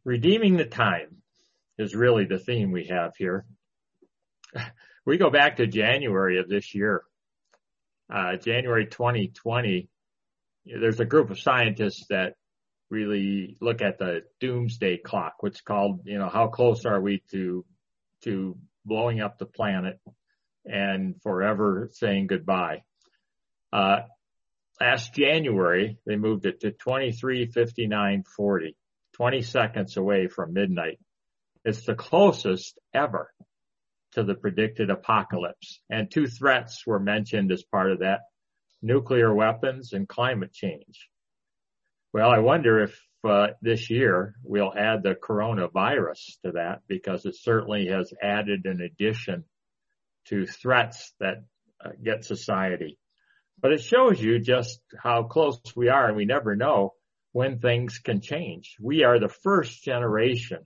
Redeeming the time is really the theme we have here. We go back to January of this year, January 2020. There's a group of scientists that really look at the doomsday clock, which is called, how close are we to blowing up the planet and forever saying goodbye. Last January, they moved it to 23:59:40, 20 seconds away from midnight. It's the closest ever to the predicted apocalypse. And two threats were mentioned as part of that: nuclear weapons and climate change. Well, I wonder if this year we'll add the coronavirus to that, because it certainly has added an addition to threats that get society. But it shows you just how close we are, and we never know when things can change. We are the first generation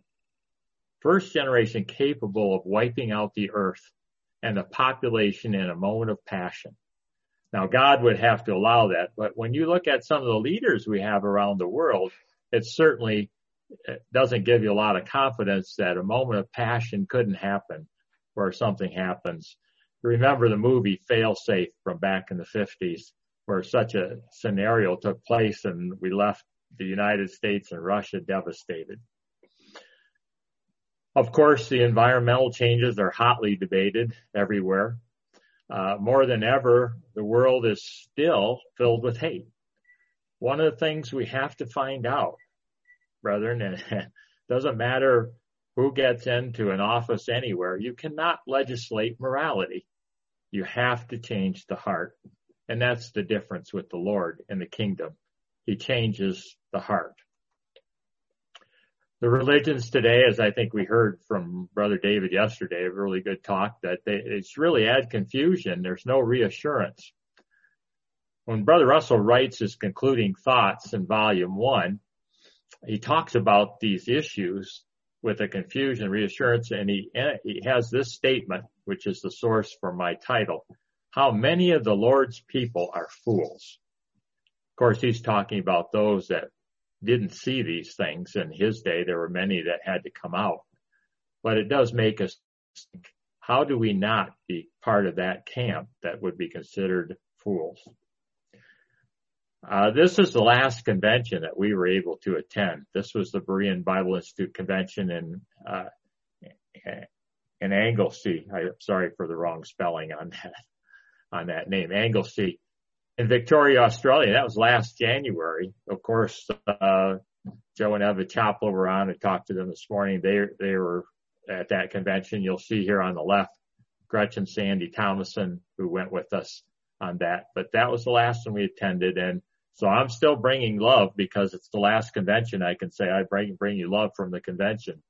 capable of wiping out the earth and the population in a moment of passion. Now, God would have to allow that, but when you look at some of the leaders we have around the world, it certainly doesn't give you a lot of confidence that a moment of passion couldn't happen where something happens. Remember the movie Fail-Safe from back in the 50s, where such a scenario took place and we left the United States and Russia devastated. Of course, the environmental changes are hotly debated everywhere. More than ever, the world is still filled with hate. One of the things we have to find out, brethren, and it doesn't matter who gets into an office anywhere, you cannot legislate morality. You have to change the heart. And that's the difference with the Lord and the kingdom. He changes the heart. The religions today, as I think we heard from Brother David yesterday, a really good talk, that it's really add confusion. There's no reassurance. When Brother Russell writes his concluding thoughts in Volume 1, he talks about these issues with a confusion, reassurance, and he has this statement, which is the source for my title: how many of the Lord's people are fools. Of course, he's talking about those that didn't see these things. In his day, there were many that had to come out. But it does make us think, how do we not be part of that camp that would be considered fools? This is the last convention that we were able to attend. This was the Berean Bible Institute convention in Anglesey. I'm sorry for the wrong spelling on that name, Anglesey, in Victoria, Australia. That was last January. Of course, Joe and Eva Chappell were on and talked to them this morning. They were at that convention. You'll see here on the left, Gretchen Sandy Thomason, who went with us on that. But that was the last one we attended. And so I'm still bringing love, because it's the last convention. I can say I bring you love from the convention.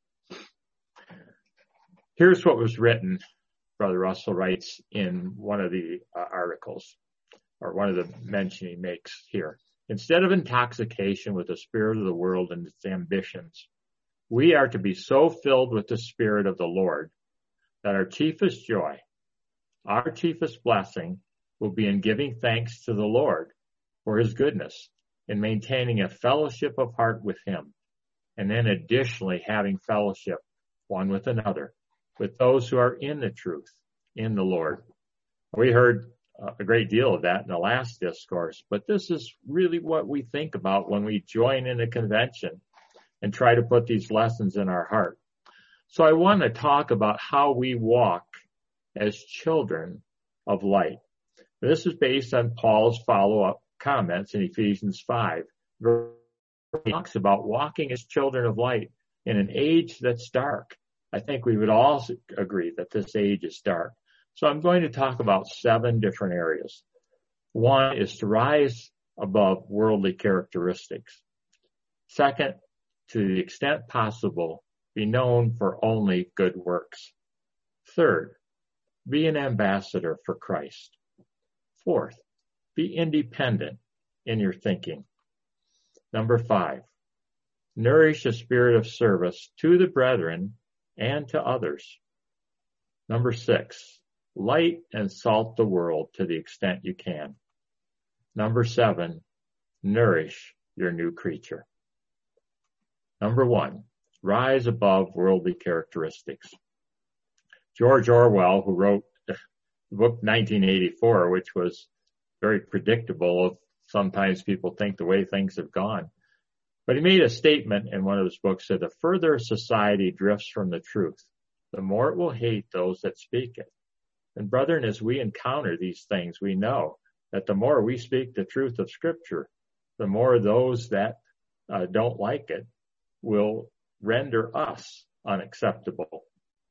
Here's what was written, Brother Russell writes in one of the articles, or one of the mention he makes here. Instead of intoxication with the spirit of the world and its ambitions, we are to be so filled with the Spirit of the Lord that our chiefest joy, our chiefest blessing, will be in giving thanks to the Lord for his goodness, in maintaining a fellowship of heart with him, and then additionally having fellowship one with another, with those who are in the truth, in the Lord. We heard a great deal of that in the last discourse, but this is really what we think about when we join in a convention and try to put these lessons in our heart. So I want to talk about how we walk as children of light. This is based on Paul's follow-up comments in Ephesians 5. He talks about walking as children of light in an age that's dark. I think we would all agree that this age is dark. So I'm going to talk about 7 different areas. One is to rise above worldly characteristics. Second, to the extent possible, be known for only good works. Third, be an ambassador for Christ. Fourth, be independent in your thinking. Number 5, nourish a spirit of service to the brethren and to others. Number 6, light and salt the world to the extent you can. Number 7, nourish your new creature. Number 1, Rise above worldly characteristics. George Orwell, who wrote the book 1984, which was very predictable of sometimes people think the way things have gone. But he made a statement in one of his books that the further society drifts from the truth, the more it will hate those that speak it. And brethren, as we encounter these things, we know that the more we speak the truth of Scripture, the more those that don't like it will render us unacceptable.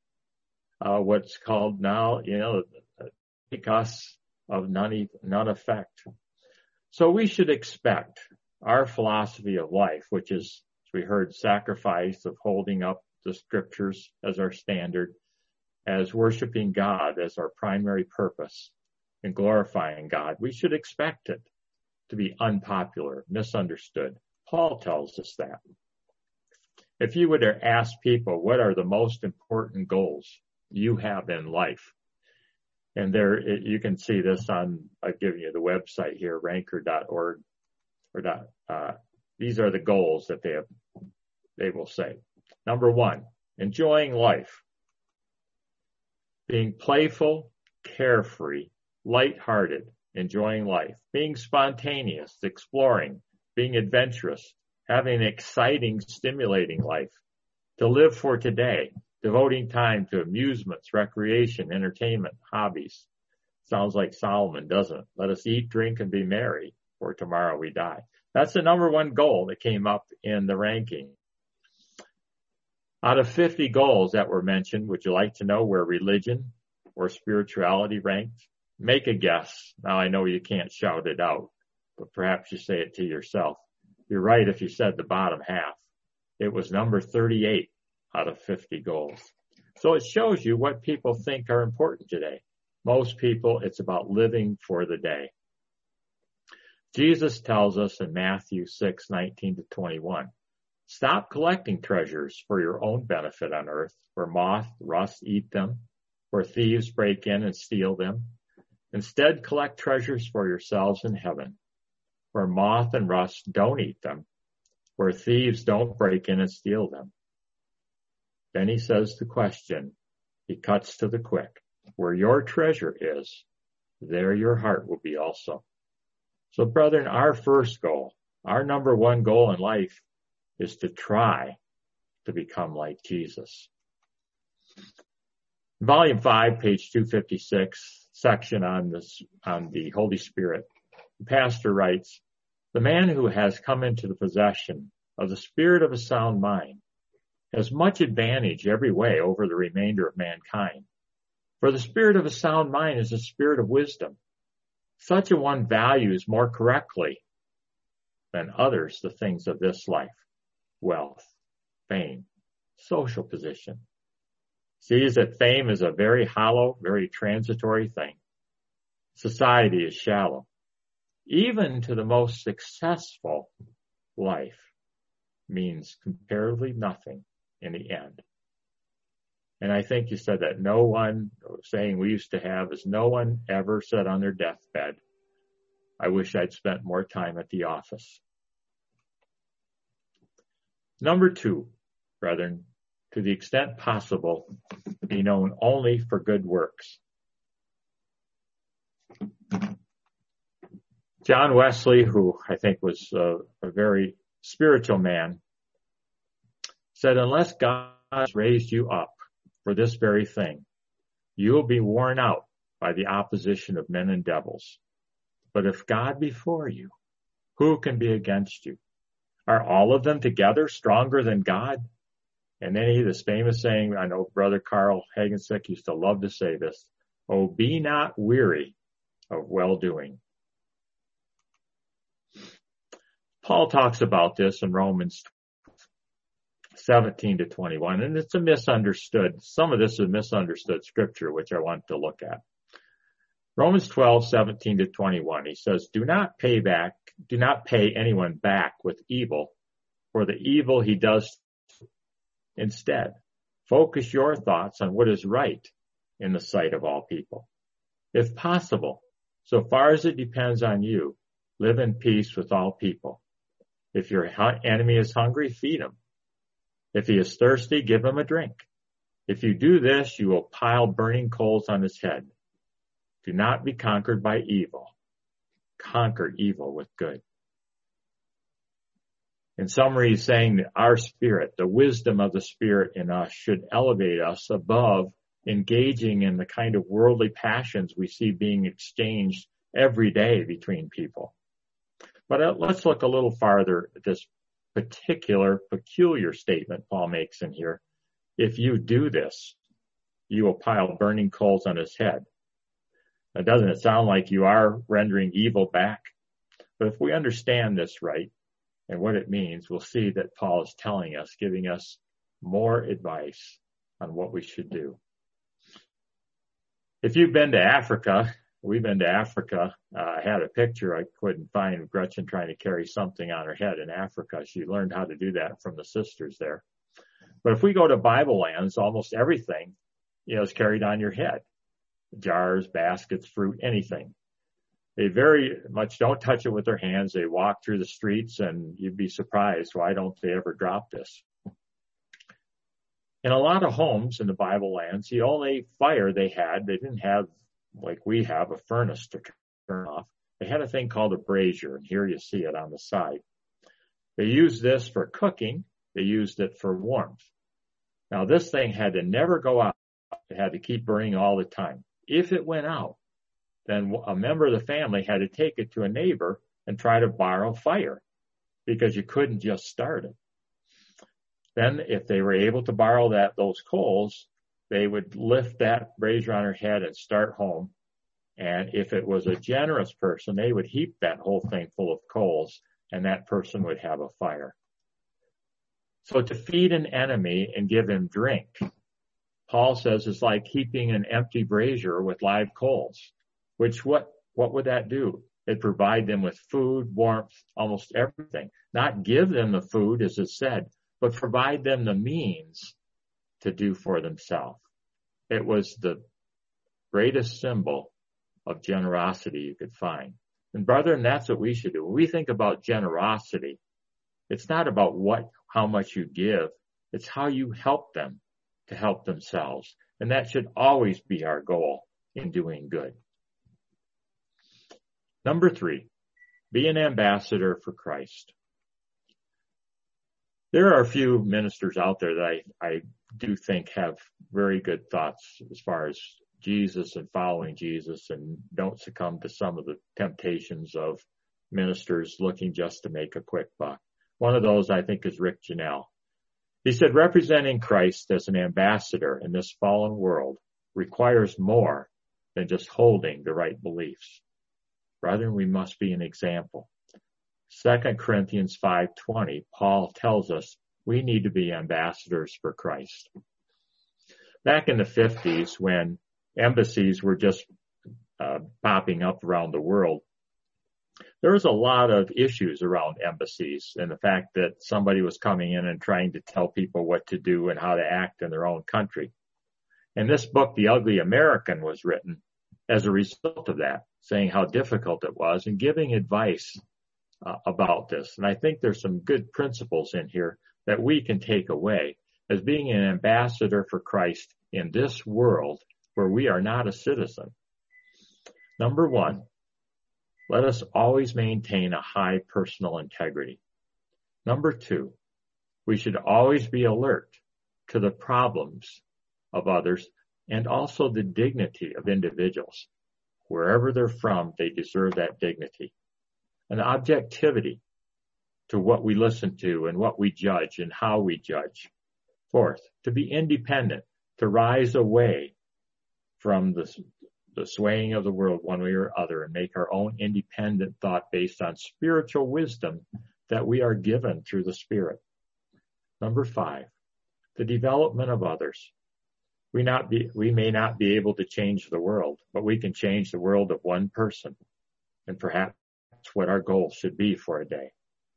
What's called now, make us of none effect. So we should expect our philosophy of life, which is, as we heard, sacrifice of holding up the Scriptures as our standard, as worshiping God as our primary purpose, and glorifying God. We should expect it to be unpopular, misunderstood. Paul tells us that. If you were to ask people, what are the most important goals you have in life? And there, you can see this on, I've given you the website here, ranker.org. These are the goals that they will say. Number 1, enjoying life. Being playful, carefree, lighthearted, enjoying life. Being spontaneous, exploring, being adventurous, having an exciting, stimulating life. To live for today, devoting time to amusements, recreation, entertainment, hobbies. Sounds like Solomon, doesn't it? Let us eat, drink, and be merry, for tomorrow we die. That's the number 1 goal that came up in the ranking. Out of 50 goals that were mentioned, would you like to know where religion or spirituality ranked? Make a guess. Now, I know you can't shout it out, but perhaps you say it to yourself. You're right if you said the bottom half. It was number 38 out of 50 goals. So it shows you what people think are important today. Most people, it's about living for the day. Jesus tells us in Matthew 6:19-21, stop collecting treasures for your own benefit on earth, where moth, rust eat them, where thieves break in and steal them. Instead, collect treasures for yourselves in heaven, where moth and rust don't eat them, where thieves don't break in and steal them. Then he says the question, he cuts to the quick, where your treasure is, there your heart will be also. So brethren, our first goal, our number 1 goal in life is to try to become like Jesus. Volume 5, page 256, section on the Holy Spirit. The pastor writes, the man who has come into the possession of the spirit of a sound mind has much advantage every way over the remainder of mankind. For the spirit of a sound mind is a spirit of wisdom. Such a one values more correctly than others the things of this life, wealth, fame, social position. Sees that fame is a very hollow, very transitory thing. Society is shallow. Even to the most successful life means comparatively nothing in the end. And I think you said that no one, saying we used to have is no one ever said on their deathbed, I wish I'd spent more time at the office. Number 2, brethren, to the extent possible, be known only for good works. John Wesley, who I think was a very spiritual man, said, unless God has raised you up for this very thing, you will be worn out by the opposition of men and devils. But if God be for you, who can be against you? Are all of them together stronger than God? And then this famous saying, I know Brother Carl Hagensick used to love to say this, oh, be not weary of well-doing. Paul talks about this in Romans 17-21, and it's a misunderstood, some of this is misunderstood scripture, which I want to look at. Romans 12:17-21, he says, do not pay anyone back with evil for the evil he does. Instead, focus your thoughts on what is right in the sight of all people. If possible, so far as it depends on you, live in peace with all people. If your enemy is hungry, feed him. If he is thirsty, give him a drink. If you do this, you will pile burning coals on his head. Do not be conquered by evil. Conquer evil with good. In summary, he's saying that our spirit, the wisdom of the Spirit in us, should elevate us above engaging in the kind of worldly passions we see being exchanged every day between people. But let's look a little farther at this peculiar statement Paul makes in here. If you do this, you will pile burning coals on his head. Now, doesn't it sound like you are rendering evil back? But if we understand this right and what it means, we'll see that Paul is telling us, giving us more advice on what we should do. If you've been to Africa, we've been to Africa. I had a picture I couldn't find of Gretchen trying to carry something on her head in Africa. She learned how to do that from the sisters there. But if we go to Bible lands, almost everything, is carried on your head. Jars, baskets, fruit, anything. They very much don't touch it with their hands. They walk through the streets and you'd be surprised, why don't they ever drop this? In a lot of homes in the Bible lands, the only fire they didn't have, like we have, a furnace to turn off. They had a thing called a brazier, and here you see it on the side. They used this for cooking. They used it for warmth. Now, this thing had to never go out. It had to keep burning all the time. If it went out, then a member of the family had to take it to a neighbor and try to borrow fire because you couldn't just start it. Then if they were able to borrow those coals, they would lift that brazier on her head and start home. And if it was a generous person, they would heap that whole thing full of coals, and that person would have a fire. So to feed an enemy and give him drink, Paul says it's like heaping an empty brazier with live coals, which what would that do? It'd provide them with food, warmth, almost everything. Not give them the food, as it said, but provide them the means to do for themselves. It was the greatest symbol of generosity you could find. And brethren, that's what we should do. When we think about generosity, it's not about how much you give. It's how you help them to help themselves. And that should always be our goal in doing good. Number 3, be an ambassador for Christ. There are a few ministers out there that I do think have very good thoughts as far as Jesus and following Jesus, and don't succumb to some of the temptations of ministers looking just to make a quick buck. One of those, I think, is Rick Janelle. He said, representing Christ as an ambassador in this fallen world requires more than just holding the right beliefs. Rather, we must be an example. 2 Corinthians 5:20, Paul tells us we need to be ambassadors for Christ. Back in the 50s, when embassies were just popping up around the world, there was a lot of issues around embassies and the fact that somebody was coming in and trying to tell people what to do and how to act in their own country. And this book, The Ugly American, was written as a result of that, saying how difficult it was and giving advice about this. And I think there's some good principles in here that we can take away as being an ambassador for Christ in this world where we are not a citizen. Number 1, let us always maintain a high personal integrity. Number 2, we should always be alert to the problems of others and also the dignity of individuals. Wherever they're from, they deserve that dignity. An objectivity to what we listen to and what we judge and how we judge. 4th, to be independent, to rise away from the swaying of the world one way or other and make our own independent thought based on spiritual wisdom that we are given through the Spirit. Number 5, the development of others. We may not be able to change the world, but we can change the world of one person, and perhaps that's what our goal should be for a day.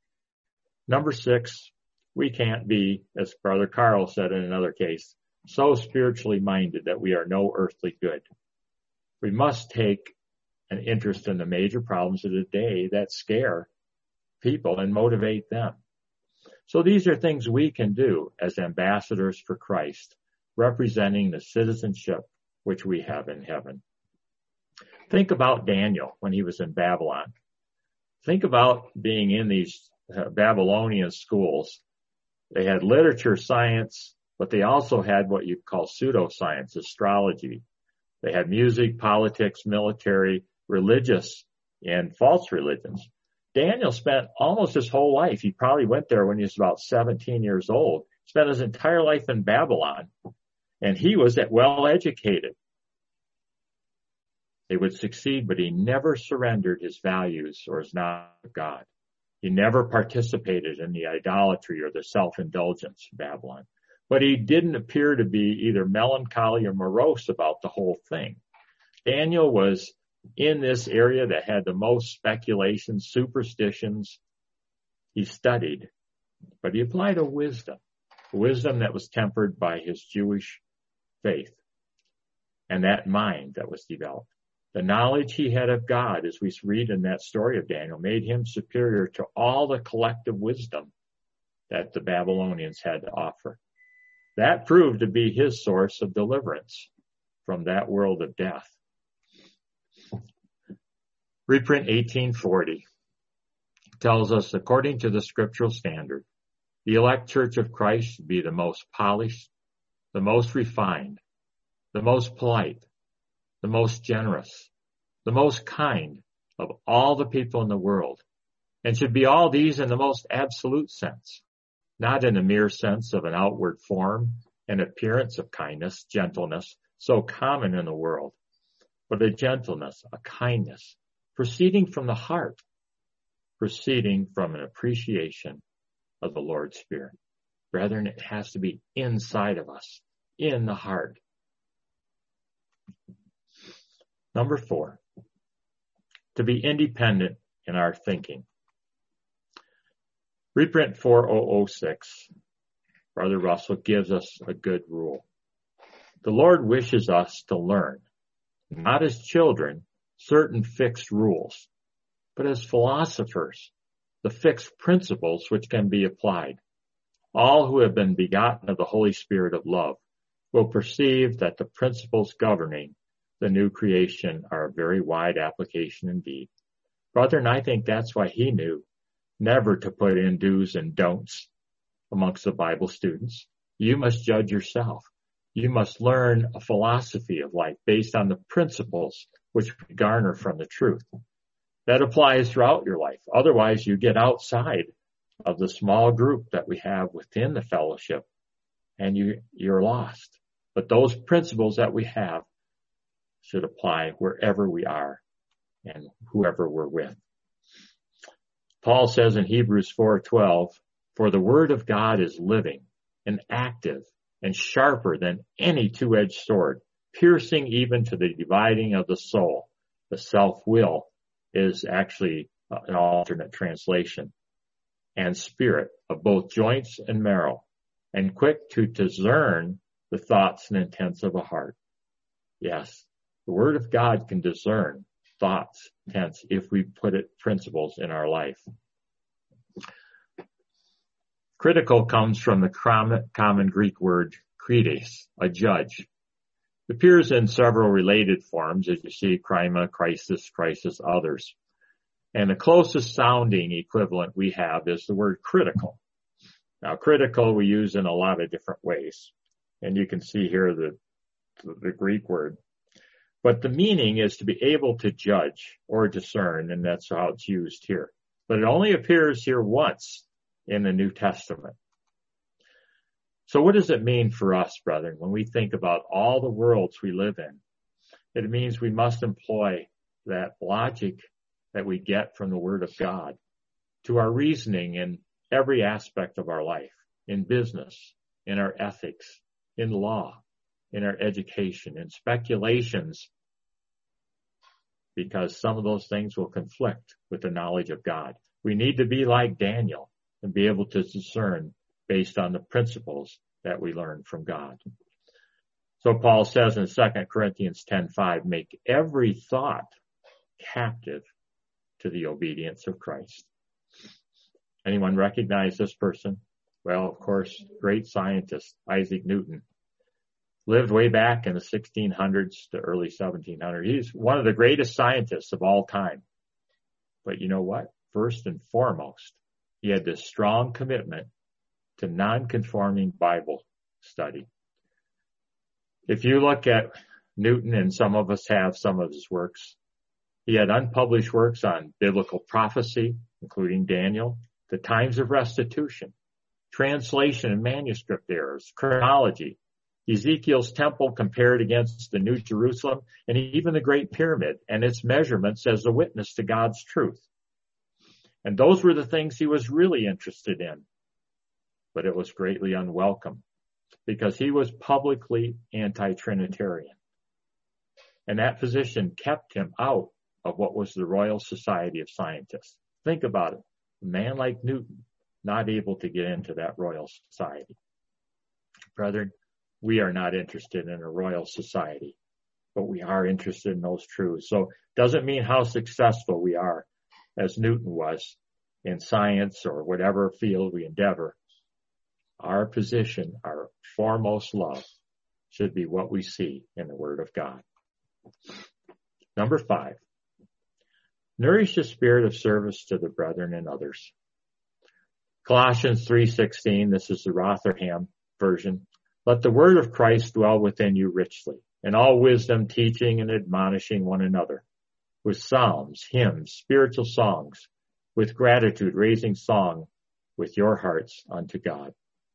Number 6, we can't be, as Brother Carl said in another case, so spiritually minded that we are no earthly good. We must take an interest in the major problems of the day that scare people and motivate them. So these are things we can do as ambassadors for Christ, representing the citizenship which we have in heaven. Think about Daniel when he was in Babylon. Think about being in these Babylonian schools. They had literature, science, but they also had what you call pseudoscience, astrology. They had music, politics, military, religious, and false religions. Daniel spent almost his whole life. He probably went there when he was about 17 years old, spent his entire life in Babylon, and he was well educated. They would succeed, but he never surrendered his values or his knowledge of God. He never participated in the idolatry or the self-indulgence of Babylon. But he didn't appear to be either melancholy or morose about the whole thing. Daniel was in this area that had the most speculations, superstitions. He studied, but he applied a wisdom that was tempered by his Jewish faith and that mind that was developed. The knowledge he had of God, as we read in that story of Daniel, made him superior to all the collective wisdom that the Babylonians had to offer. That proved to be his source of deliverance from that world of death. Reprint 1840 tells us, according to the scriptural standard, the elect church of Christ should be the most polished, the most refined, the most polite, the most generous, the most kind of all the people in the world, and should be all these in the most absolute sense, not in the mere sense of an outward form and appearance of kindness, gentleness, so common in the world, but a gentleness, a kindness, proceeding from the heart, proceeding from an appreciation of the Lord's Spirit. Brethren, it has to be inside of us, in the heart. Number 4, to be independent in our thinking. Reprint 4006, Brother Russell gives us a good rule. The Lord wishes us to learn, not as children, certain fixed rules, but as philosophers, the fixed principles which can be applied. All who have been begotten of the Holy Spirit of love will perceive that the principles governing the new creation are a very wide application indeed. Brethren, I think that's why he knew never to put in do's and don'ts amongst the Bible students. You must judge yourself. You must learn a philosophy of life based on the principles which we garner from the truth. That applies throughout your life. Otherwise, you get outside of the small group that we have within the fellowship, and you're lost. But those principles that we have should apply wherever we are and whoever we're with. Paul says in Hebrews 4:12, "For the word of God is living and active and sharper than any two-edged sword, piercing even to the dividing of the soul." The self-will is actually an alternate translation. "And spirit, of both joints and marrow, and quick to discern the thoughts and intents of a heart." Yes, the word of God can discern thoughts, intents, if we put it principles in our life. Critical comes from the common Greek word krites, a judge. It appears in several related forms, as you see, krima, crisis, others. And the closest sounding equivalent we have is the word critical. Now, critical we use in a lot of different ways. And you can see here the Greek word. But the meaning is to be able to judge or discern, and that's how it's used here. But it only appears here once in the New Testament. So what does it mean for us, brethren, when we think about all the worlds we live in? It means we must employ that logic that we get from the Word of God to our reasoning in every aspect of our life, in business, in our ethics, in law, in our education, in speculations, because some of those things will conflict with the knowledge of God. We need to be like Daniel and be able to discern based on the principles that we learn from God. So Paul says in 2 Corinthians 10:5, "Make every thought captive to the obedience of Christ." Anyone recognize this person? Well, of course, great scientist Isaac Newton lived way back in the 1600s to early 1700s. He's one of the greatest scientists of all time. But you know what? First and foremost, he had this strong commitment to non-conforming Bible study. If you look at Newton, and some of us have some of his works, he had unpublished works on biblical prophecy, including Daniel, the times of restitution, translation and manuscript errors, chronology, Ezekiel's temple compared against the New Jerusalem, and even the Great Pyramid and its measurements as a witness to God's truth. And those were the things he was really interested in. But it was greatly unwelcome because he was publicly anti-Trinitarian. And that position kept him out of what was the Royal Society of Scientists. Think about it. A man like Newton, not able to get into that Royal Society. Brethren, we are not interested in a Royal Society, but we are interested in those truths. So it doesn't mean how successful we are, as Newton was, in science or whatever field we endeavor. Our position, our foremost love, should be what we see in the Word of God. Number 5, nourish the spirit of service to the brethren and others. Colossians 3:16, this is the Rotherham version. Let the word of Christ dwell within you richly, in all wisdom, teaching and admonishing one another, with psalms, hymns, spiritual songs, with gratitude, raising song with your hearts unto God.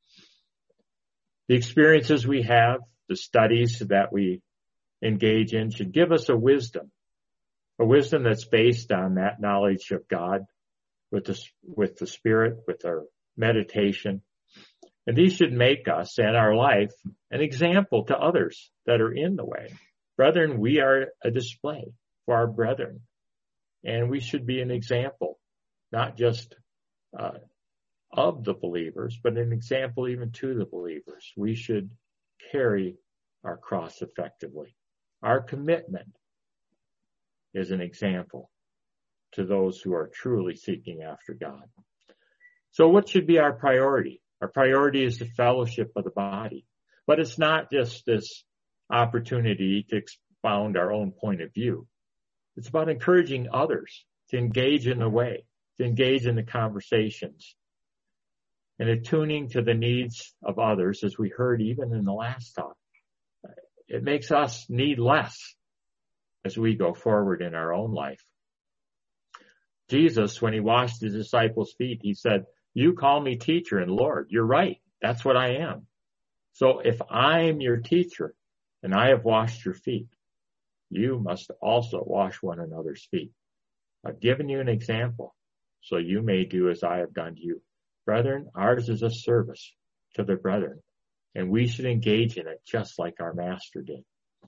The experiences we have, the studies that we engage in should give us a wisdom that's based on that knowledge of God with the Spirit, with our meditation. And these should make us and our life an example to others that are in the way. Brethren, we are a display for our brethren. And we should be an example, not just of the believers, but an example even to the believers. We should carry our cross effectively. Our commitment is an example to those who are truly seeking after God. So what should be our priority? Our priority is the fellowship of the body. But it's not just this opportunity to expound our own point of view. It's about encouraging others to engage in the way, to engage in the conversations, and attuning to the needs of others, as we heard even in the last talk. It makes us need less as we go forward in our own life. Jesus, when he washed his disciples' feet, he said, "You call me teacher and Lord." You're right. That's what I am. So if I'm your teacher and I have washed your feet, you must also wash one another's feet. I've given you an example, so you may do as I have done to you. Brethren, ours is a service to the brethren, and we should engage in it just like our Master did.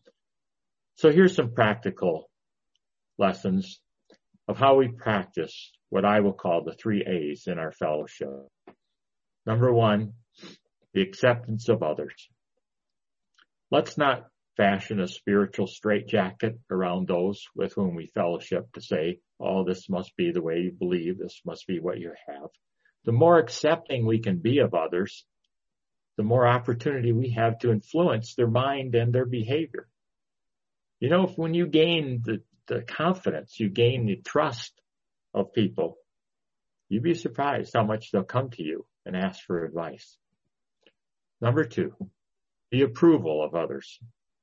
So here's some practical lessons of how we practice what I will call the 3 A's in our fellowship. Number 1, the acceptance of others. Let's not fashion a spiritual straitjacket around those with whom we fellowship to say, oh, this must be the way you believe, this must be what you have. The more accepting we can be of others, the more opportunity we have to influence their mind and their behavior. You know, when you gain the confidence, you gain the trust of people, you'd be surprised how much they'll come to you and ask for advice. Number 2, the approval of others.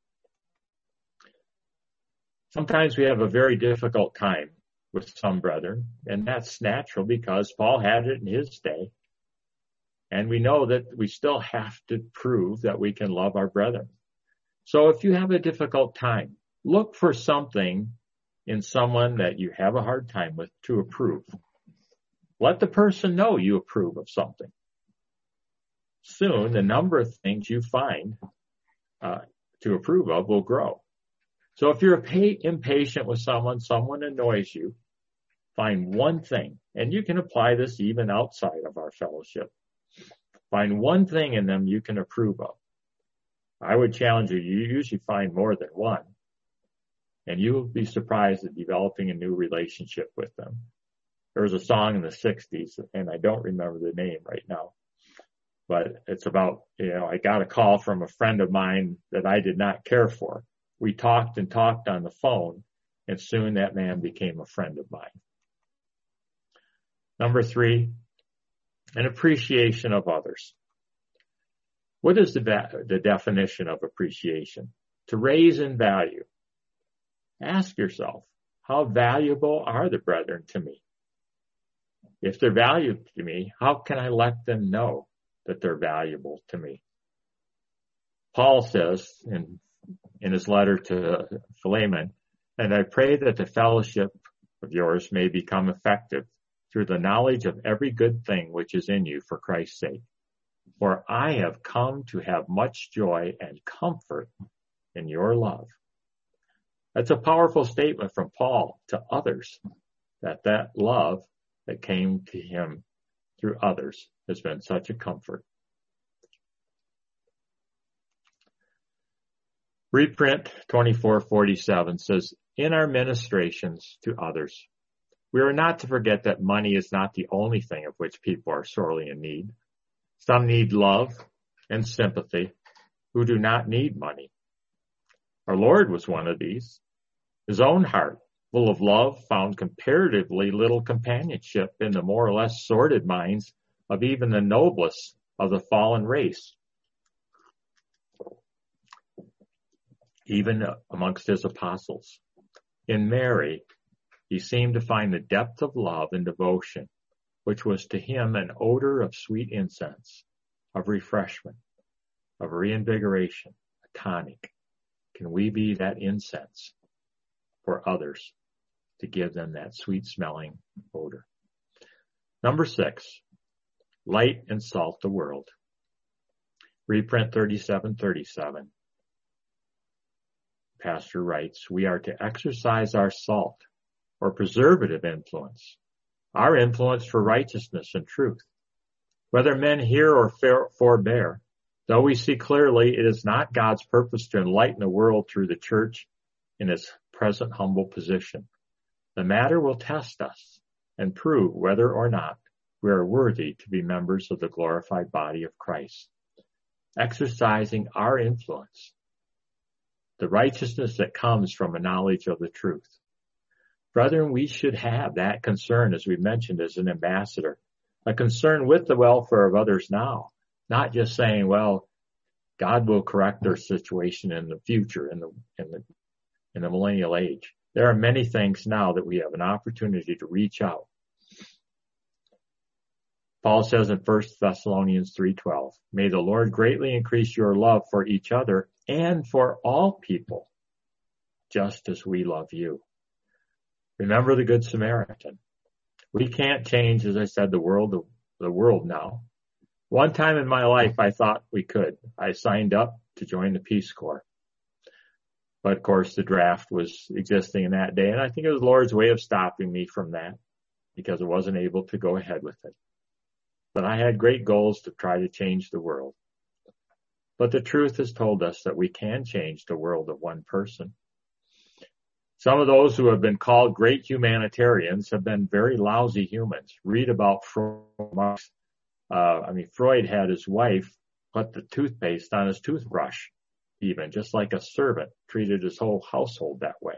Sometimes we have a very difficult time with some brethren, and that's natural because Paul had it in his day. And we know that we still have to prove that we can love our brethren. So if you have a difficult time, look for something in someone that you have a hard time with to approve. Let the person know you approve of something. Soon, the number of things you find to approve of will grow. So if you're impatient with someone annoys you, find one thing, and you can apply this even outside of our fellowship. Find one thing in them you can approve of. I would challenge you, you usually find more than one, and you will be surprised at developing a new relationship with them. There was a song in the 60s, and I don't remember the name right now, but it's about, I got a call from a friend of mine that I did not care for. We talked and talked on the phone, and soon that man became a friend of mine. Number 3, an appreciation of others. What is the definition of appreciation? To raise in value. Ask yourself, how valuable are the brethren to me? If they're valuable to me, how can I let them know that they're valuable to me? Paul says in his letter to Philemon, and I pray that the fellowship of yours may become effective through the knowledge of every good thing which is in you for Christ's sake. For I have come to have much joy and comfort in your love. That's a powerful statement from Paul to others, that love that came to him through others has been such a comfort. Reprint 2447 says, in our ministrations to others, we are not to forget that money is not the only thing of which people are sorely in need. Some need love and sympathy who do not need money. Our Lord was one of these. His own heart, full of love, found comparatively little companionship in the more or less sordid minds of even the noblest of the fallen race. Even amongst his apostles. In Mary, he seemed to find the depth of love and devotion, which was to him an odor of sweet incense, of refreshment, of reinvigoration, a tonic. Can we be that incense for others to give them that sweet-smelling odor? Number 6, light and salt the world. Reprint 3737. Pastor writes, we are to exercise our salt or preservative influence, our influence for righteousness and truth. Whether men hear or forbear, though we see clearly it is not God's purpose to enlighten the world through the church in its present humble position. The matter will test us and prove whether or not we are worthy to be members of the glorified body of Christ. Exercising our influence, the righteousness that comes from a knowledge of the truth. Brethren, we should have that concern, as we mentioned, as an ambassador, a concern with the welfare of others now, not just saying, well, God will correct their situation in the future, in the millennial age. There are many things now that we have an opportunity to reach out. Paul says in 1 Thessalonians 3:12, may the Lord greatly increase your love for each other and for all people, just as we love you. Remember the Good Samaritan. We can't change, as I said, the world now. One time in my life, I thought we could. I signed up to join the Peace Corps. But of course, the draft was existing in that day, and I think it was the Lord's way of stopping me from that because I wasn't able to go ahead with it. But I had great goals to try to change the world. But the truth has told us that we can change the world of one person. Some of those who have been called great humanitarians have been very lousy humans. Read about Freud. Freud had his wife put the toothpaste on his toothbrush, even just like a servant, treated his whole household that way.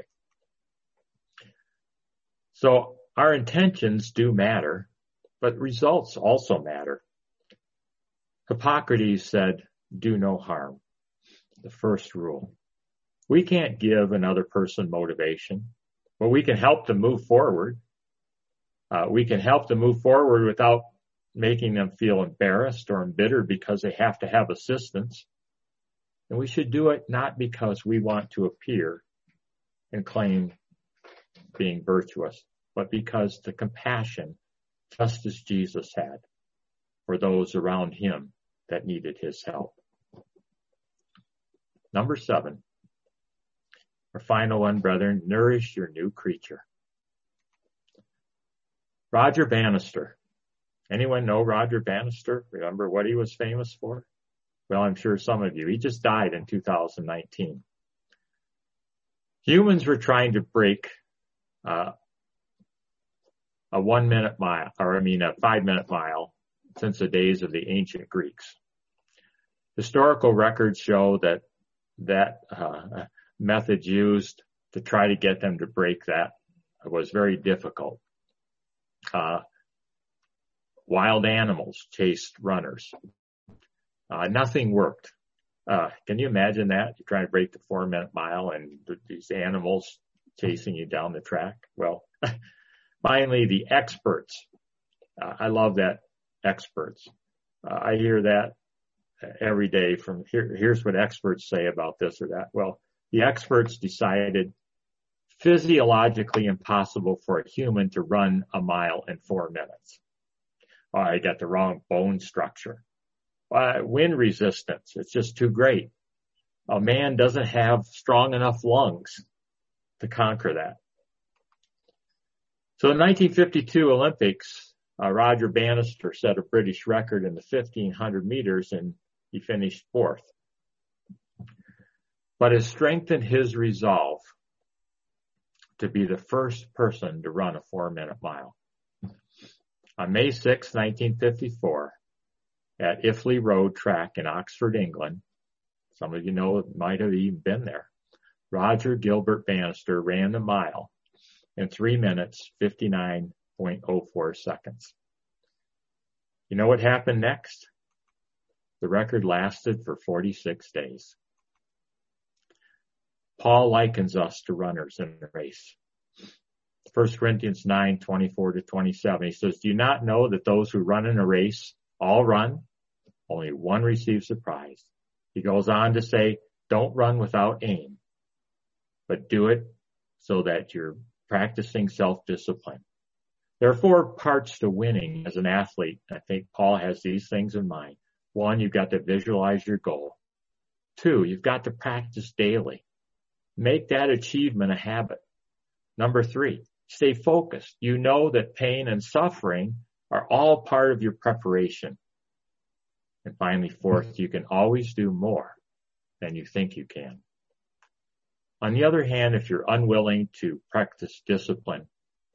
So our intentions do matter, but results also matter. Hippocrates said, do no harm. The first rule. We can't give another person motivation, but we can help them move forward. We can help them move forward without making them feel embarrassed or embittered because they have to have assistance. And we should do it not because we want to appear and claim being virtuous, but because the compassion, just as Jesus had, for those around him that needed his help. Number 7. Our final one, brethren, nourish your new creature. Roger Bannister. Anyone know Roger Bannister? Remember what he was famous for? Well, I'm sure some of you. He just died in 2019. Humans were trying to break a 5-minute mile since the days of the ancient Greeks. Historical records show that method used to try to get them to break that was very difficult. Wild animals chased runners. Nothing worked. Can you imagine that? You're trying to break the 4-minute mile and these animals chasing you down the track? Well, finally, the experts. I love that, experts. I hear that every day from here's what experts say about this or that. Well, the experts decided physiologically impossible for a human to run a mile in 4 minutes. Oh, I got the wrong bone structure. Wind resistance, it's just too great. A man doesn't have strong enough lungs to conquer that. So in 1952 Olympics, Roger Bannister set a British record in the 1,500 meters and he finished 4th. But it strengthened his resolve to be the first person to run a 4-minute mile. On May 6, 1954, at Iffley Road track in Oxford, England, some of you know might have even been there, Roger Gilbert Bannister ran the mile in 3 minutes, 59.04 seconds. You know what happened next? The record lasted for 46 days. Paul likens us to runners in the race. 1 Corinthians 9:24-27, he says, do you not know that those who run in a race all run? Only one receives the prize. He goes on to say, don't run without aim, but do it so that you're practicing self-discipline. There are 4 parts to winning as an athlete. I think Paul has these things in mind. 1, you've got to visualize your goal. 2, you've got to practice daily. Make that achievement a habit. Number 3, stay focused. You know that pain and suffering are all part of your preparation. And finally, 4th, you can always do more than you think you can. On the other hand, if you're unwilling to practice discipline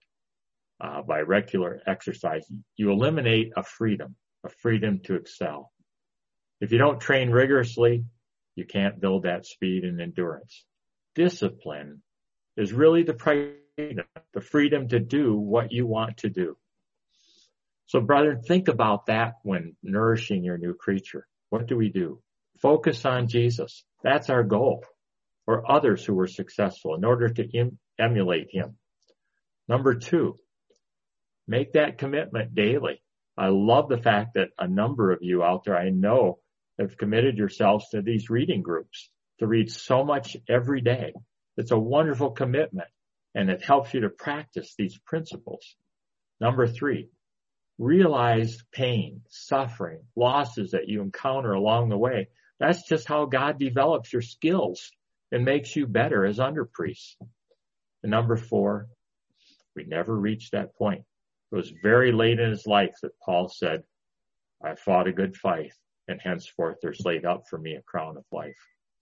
by regular exercise, you eliminate a freedom to excel. If you don't train rigorously, you can't build that speed and endurance. Discipline is really the freedom to do what you want to do. So, brethren, think about that when nourishing your new creature. What do? Focus on Jesus. That's our goal. Or others who were successful in order to emulate him. Number 2, make that commitment daily. I love the fact that a number of you out there I know have committed yourselves to these reading groups to read so much every day. It's a wonderful commitment, and it helps you to practice these principles. Number 3, realize pain, suffering, losses that you encounter along the way. That's just how God develops your skills and makes you better as under priests. And number 4, we never reached that point. It was very late in his life that Paul said, I fought a good fight, and henceforth there's laid up for me a crown of life.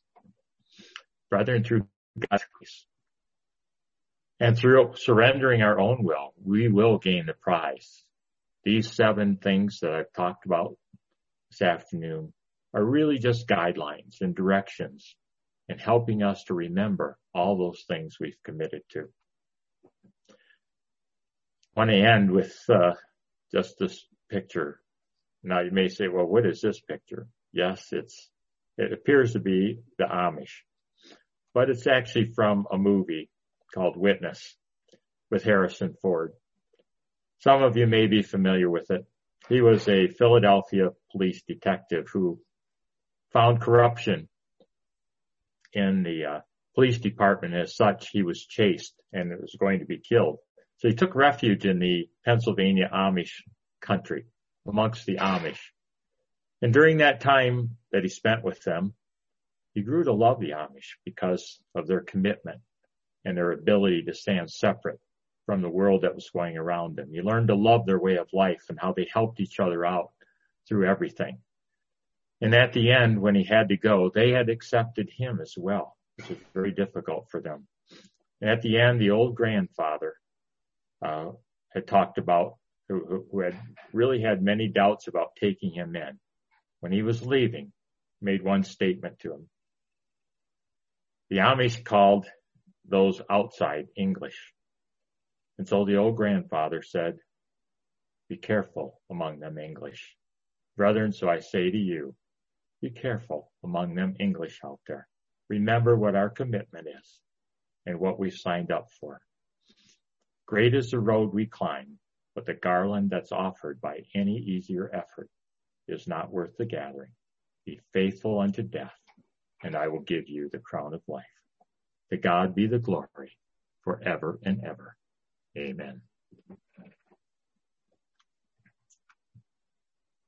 Brethren, through God's grace and through surrendering our own will, we will gain the prize. These 7 things that I've talked about this afternoon are really just guidelines and directions and helping us to remember all those things we've committed to. I want to end with just this picture. Now you may say, well, what is this picture? Yes, it appears to be the Amish, but it's actually from a movie called Witness with Harrison Ford. Some of you may be familiar with it. He was a Philadelphia police detective who found corruption in the police department. As such, he was chased and was going to be killed. So he took refuge in the Pennsylvania Amish country, amongst the Amish. And during that time that he spent with them, he grew to love the Amish because of their commitment and their ability to stand separate from the world that was going around them. He learned to love their way of life and how they helped each other out through everything. And at the end, when he had to go, they had accepted him as well, which was very difficult for them. And at the end, the old grandfather had talked about who had really had many doubts about taking him in, when he was leaving, made one statement to him. The Amish called those outside English. And so the old grandfather said, be careful among them English. Brethren, so I say to you, be careful among them English out there. Remember what our commitment is and what we've signed up for. Great is the road we climb, but the garland that's offered by any easier effort is not worth the gathering. Be faithful unto death, and I will give you the crown of life. To God be the glory forever and ever. Amen.